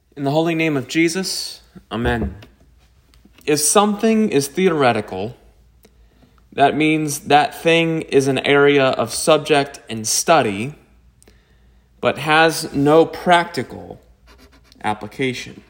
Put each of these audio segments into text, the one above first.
In the holy name of Jesus, Amen. If something is theoretical, that means that thing is an area of subject and study, but has no practical application.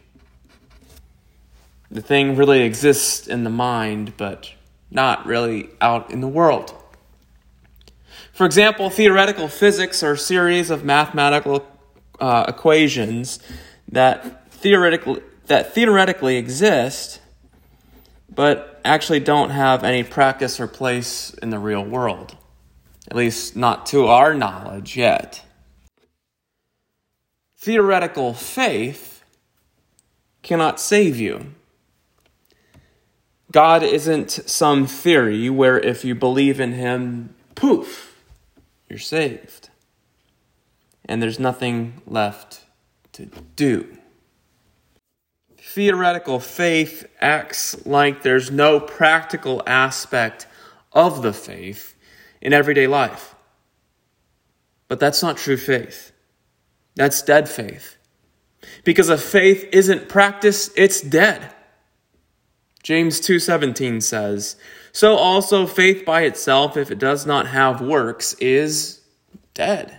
The thing really exists in the mind, but not really out in the world. For example, theoretical physics are a series of mathematical equations that theoretically exist, but actually don't have any practice or place in the real world. At least not to our knowledge yet. Theoretical faith cannot save you. God isn't some theory where if you believe in him, poof, you're saved. And there's nothing left to do. Theoretical faith acts like there's no practical aspect of the faith in everyday life. But that's not true faith. That's dead faith. Because if faith isn't practiced, it's dead. James 2:17 says, "So also faith by itself, if it does not have works, is dead."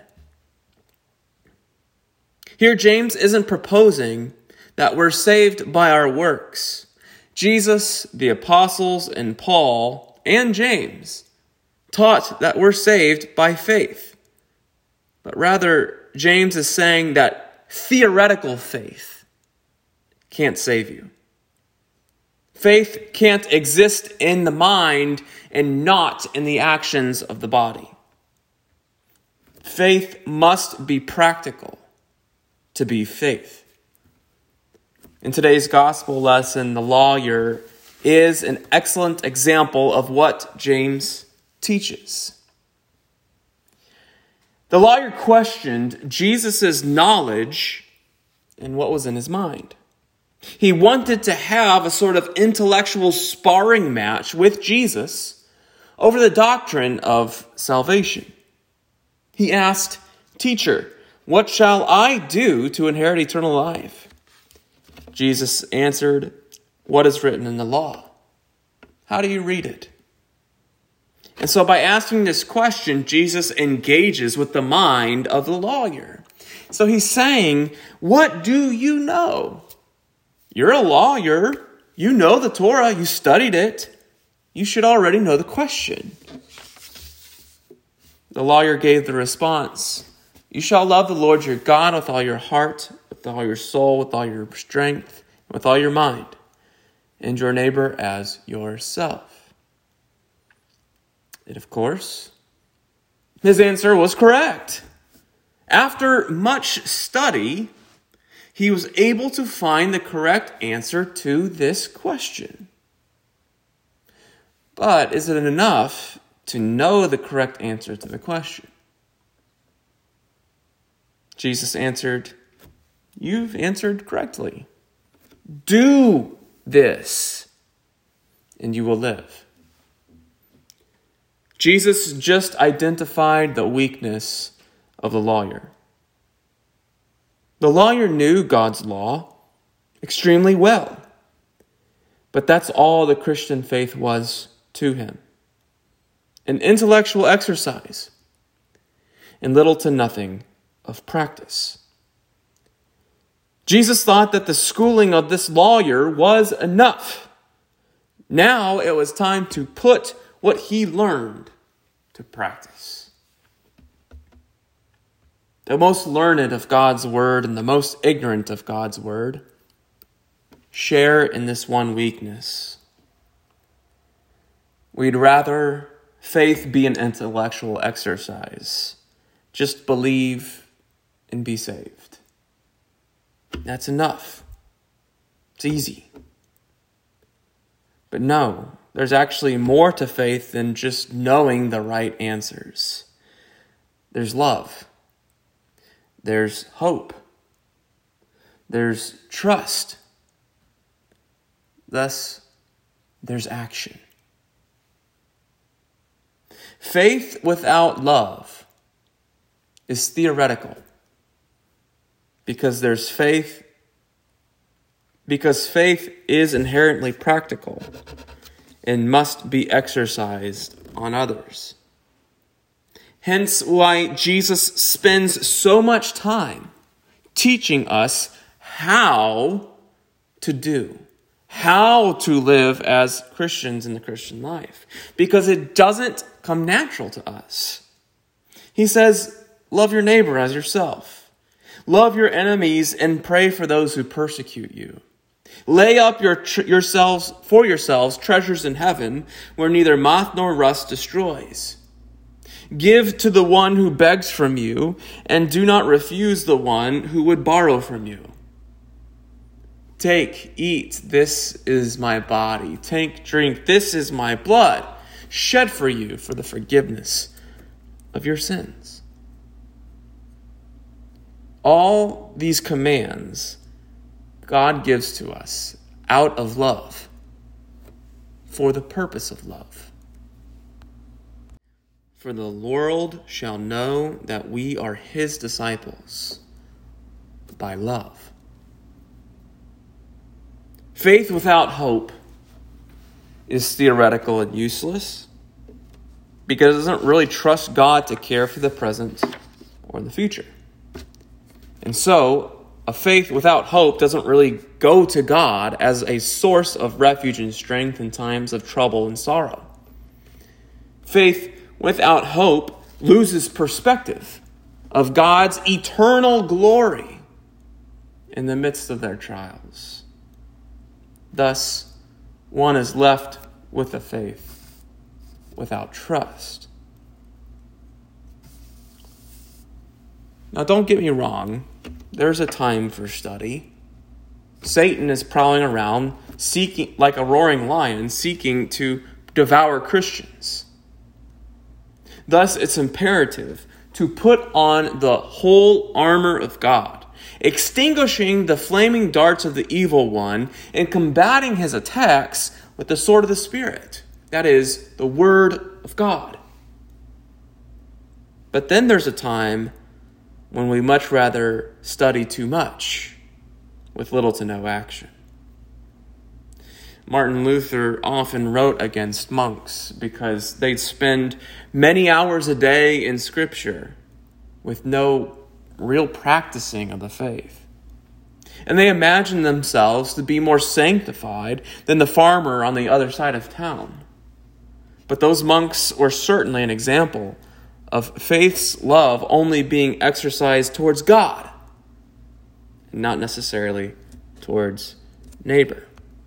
Here, James isn't proposing that we're saved by our works. Jesus, the apostles, and Paul, and James taught that we're saved by faith. But rather, James is saying that theoretical faith can't save you. Faith can't exist in the mind and not in the actions of the body. Faith must be practical to be faith. In today's gospel lesson, the lawyer is an excellent example of what James teaches. The lawyer questioned Jesus' knowledge and what was in his mind. He wanted to have a sort of intellectual sparring match with Jesus over the doctrine of salvation. He asked, "Teacher, what shall I do to inherit eternal life?" Jesus answered, "What is written in the law? How do you read it?" And so by asking this question, Jesus engages with the mind of the lawyer. So he's saying, what do you know? You're a lawyer. You know the Torah. You studied it. You should already know the question. The lawyer gave the response, "You shall love the Lord your God with all your heart, with all your soul, with all your strength, and with all your mind, and your neighbor as yourself." And of course, his answer was correct. After much study, he was able to find the correct answer to this question. But is it enough to know the correct answer to the question? Jesus answered, "You've answered correctly. Do this, and you will live." Jesus just identified the weakness of the lawyer. The lawyer knew God's law extremely well, but that's all the Christian faith was to him. An intellectual exercise and little to nothing of practice. Jesus thought that the schooling of this lawyer was enough. Now it was time to put what he learned to practice. The most learned of God's word and the most ignorant of God's word share in this one weakness. We'd rather faith be an intellectual exercise. Just believe and be saved. That's enough. It's easy. But no, there's actually more to faith than just knowing the right answers. There's love. There's hope. There's trust. Thus, there's action. Faith without love is theoretical because there's faith because faith is inherently practical and must be exercised on others. Hence why Jesus spends so much time teaching us how to do, how to live as Christians in the Christian life, because it doesn't come natural to us. He says, love your neighbor as yourself. Love your enemies and pray for those who persecute you. Lay up yourselves treasures in heaven where neither moth nor rust destroys. Give to the one who begs from you, and do not refuse the one who would borrow from you. Take, eat, this is my body. Take, drink, this is my blood, shed for you for the forgiveness of your sins. All these commands God gives to us out of love, for the purpose of love. For the world shall know that we are his disciples by love. Faith without hope is theoretical and useless because it doesn't really trust God to care for the present or the future. And so, a faith without hope doesn't really go to God as a source of refuge and strength in times of trouble and sorrow. Faith without hope loses perspective of God's eternal glory in the midst of their trials. Thus, one is left with a faith without trust. Now, don't get me wrong. There's a time for study. Satan is prowling around, seeking like a roaring lion, seeking to devour Christians. Thus, it's imperative to put on the whole armor of God, extinguishing the flaming darts of the evil one and combating his attacks with the sword of the Spirit, that is, the Word of God. But then there's a time when we much rather study too much with little to no action. Martin Luther often wrote against monks because they'd spend many hours a day in Scripture with no real practicing of the faith. And they imagined themselves to be more sanctified than the farmer on the other side of town. But those monks were certainly an example of faith's love only being exercised towards God, and not necessarily towards neighbor.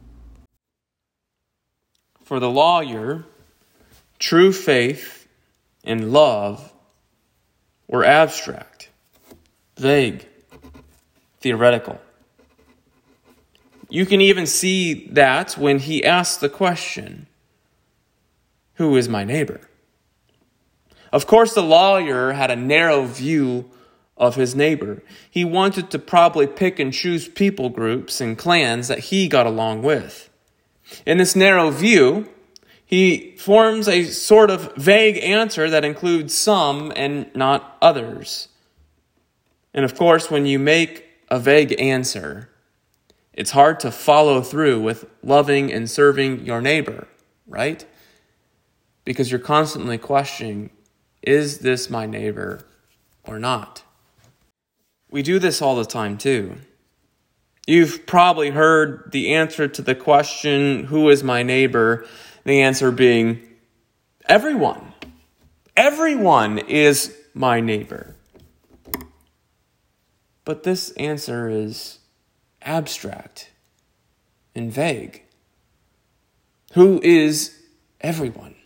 For the lawyer, true faith and love were abstract, vague, theoretical. You can even see that when he asks the question, "Who is my neighbor?" Of course, the lawyer had a narrow view of his neighbor. He wanted to probably pick and choose people groups and clans that he got along with. In this narrow view, he forms a sort of vague answer that includes some and not others. And of course, when you make a vague answer, it's hard to follow through with loving and serving your neighbor, right? Because you're constantly questioning, is this my neighbor or not? We do this all the time too. You've probably heard the answer to the question, who is my neighbor? The answer being, everyone. Everyone is my neighbor. But this answer is abstract and vague. Who is everyone?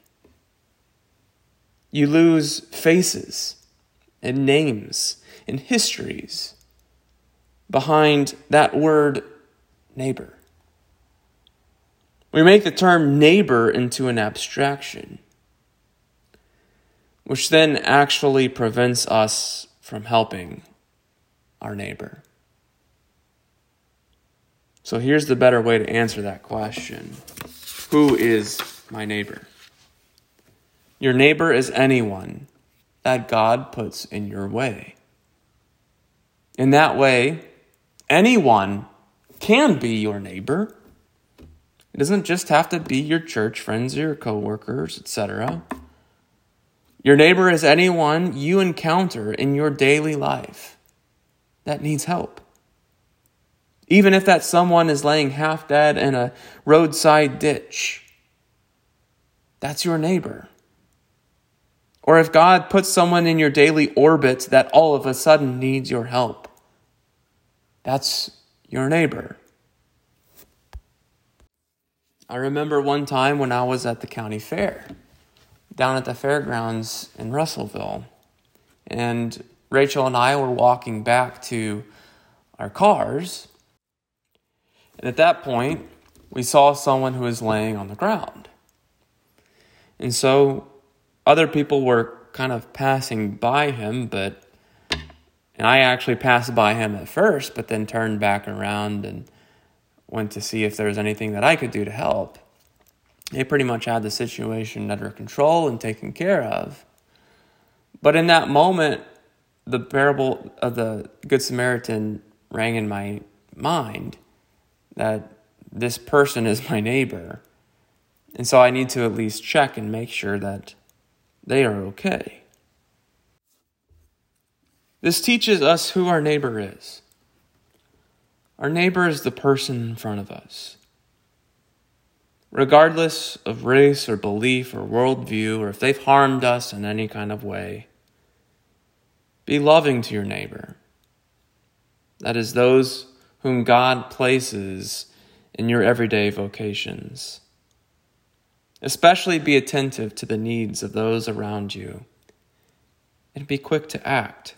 You lose faces and names and histories behind that word neighbor. We make the term neighbor into an abstraction, which then actually prevents us from helping our neighbor. So here's the better way to answer that question. Who is my neighbor? Your neighbor is anyone that God puts in your way. In that way, anyone can be your neighbor. It doesn't just have to be your church friends or your coworkers, etc. Your neighbor is anyone you encounter in your daily life that needs help. Even if that someone is laying half dead in a roadside ditch, that's your neighbor. Or if God puts someone in your daily orbit that all of a sudden needs your help, that's your neighbor. I remember one time when I was at the county fair, down at the fairgrounds in Russellville, and Rachel and I were walking back to our cars, and at that point, we saw someone who was laying on the ground. And so other people were kind of passing by him, and I actually passed by him at first, but then turned back around and went to see if there was anything that I could do to help. They pretty much had the situation under control and taken care of. But in that moment, the parable of the Good Samaritan rang in my mind that this person is my neighbor. And so I need to at least check and make sure that they are okay. This teaches us who our neighbor is. Our neighbor is the person in front of us. Regardless of race or belief or worldview, or if they've harmed us in any kind of way, be loving to your neighbor. That is, those whom God places in your everyday vocations. Especially be attentive to the needs of those around you, and be quick to act.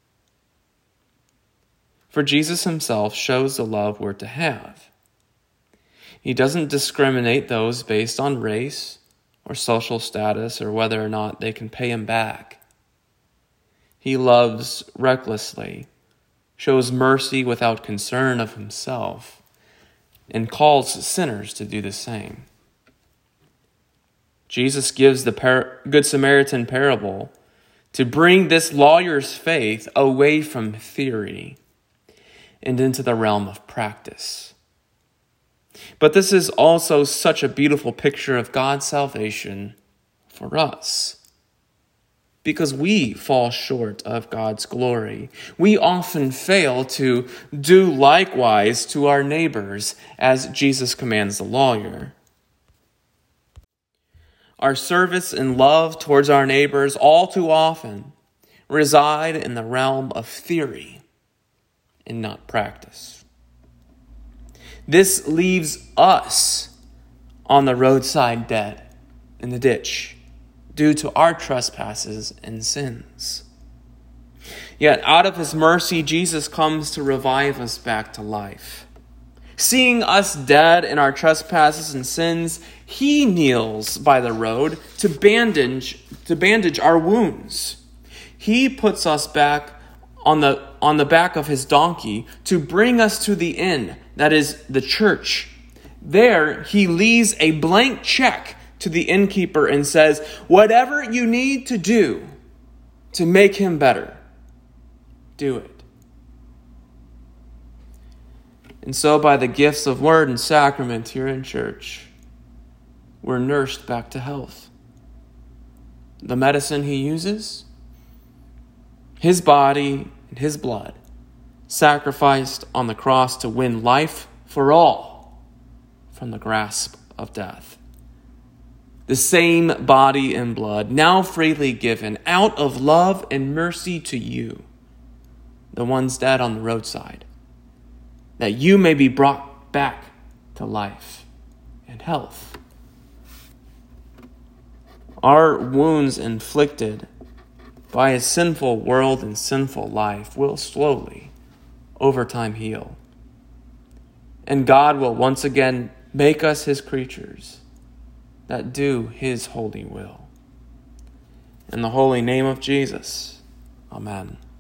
For Jesus himself shows the love we're to have. He doesn't discriminate those based on race or social status or whether or not they can pay him back. He loves recklessly, shows mercy without concern of himself, and calls sinners to do the same. Jesus gives the Good Samaritan parable to bring this lawyer's faith away from theory and into the realm of practice. But this is also such a beautiful picture of God's salvation for us. Because we fall short of God's glory. We often fail to do likewise to our neighbors, as Jesus commands the lawyer. Our service and love towards our neighbors all too often reside in the realm of theory and not practice. This leaves us on the roadside dead in the ditch due to our trespasses and sins. Yet out of his mercy, Jesus comes to revive us back to life. Seeing us dead in our trespasses and sins, he kneels by the road to bandage our wounds. He puts us back on the back of his donkey to bring us to the inn, that is the church. There, he leaves a blank check to the innkeeper and says, whatever you need to do to make him better, do it. And so by the gifts of word and sacrament here in church, we're nursed back to health. The medicine he uses, his body and his blood, sacrificed on the cross to win life for all from the grasp of death. The same body and blood now freely given out of love and mercy to you, the ones dead on the roadside, that you may be brought back to life and health. Our wounds inflicted by a sinful world and sinful life will slowly, over time, heal. And God will once again make us his creatures that do his holy will. In the holy name of Jesus, amen.